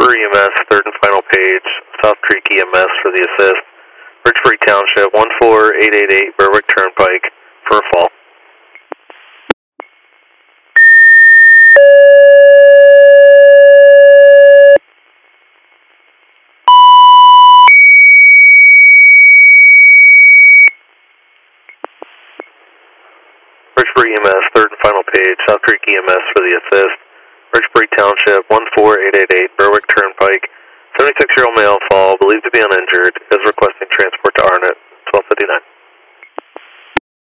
Bridgebury EMS, third and final page, South Creek EMS for the assist. Bridgebury Township, 14888 Berwick Turnpike for a fall. Bridgebury EMS, third and final page, South Creek EMS for the assist. Bridgebury Township, 14888 Berwick Turnpike. 76-year-old male fall, believed to be uninjured, is requesting transport to Arnett, 1259.